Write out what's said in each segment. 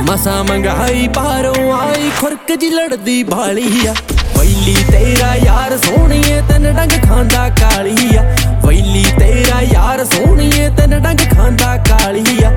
मसा मंगाई बाहरों आई खुरक जी लड़दी बाली आ। वैली तेरा यार सोहणीए तन डंग खांदा काली आ। वैली तेरा यार सोहणीए तन डंग खांदा काली आ।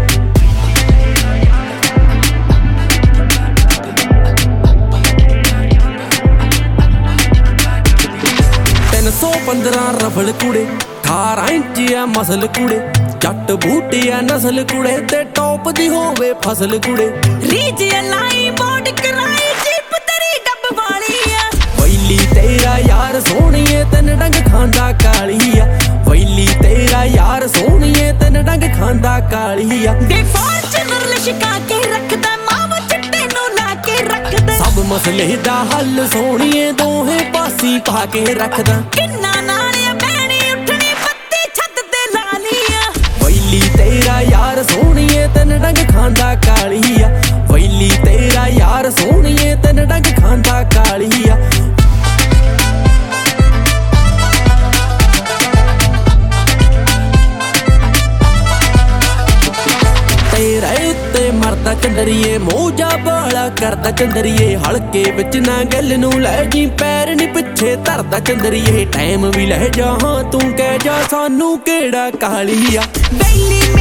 315 रफल कुड़े 18 इंच आ मसल कुड़े जट बूटे आ नस्ल कुड़े ते टॉप दी होवे फसल कुड़े रीज लाई बोर्ड कराई जीप तेरी डब वाली आ। वैली तेरा यार सोहणीए तन डंग खांदा काली आ। वैली तेरा यार सोहणीए तन डंग खांदा काली आ। दे फॉर्च्यूनर लिशका के रखदा माव चिट्टे नु ला के रखदा सब मसले दा हल सोहणीए दोहे पासी पा के रखदा। किन्ना नाले बैणी उठनी पत्ती छत ते लाली आ। वैली तेरा यार सोहणीए तन डंग खांदा काली आ। वैली तेरा यार सोहणीए तन डंग खांदा काली आ। तेरा उत्ते मरदा चंदरिए मोजा बाला करदा चंदरिए हल्के विच ना गल नू लै जी पैर नी पिछे धरदा चंदरिए टाइम भी लै जा हाँ तू कह जा सानू केड़ा काली आ। बैली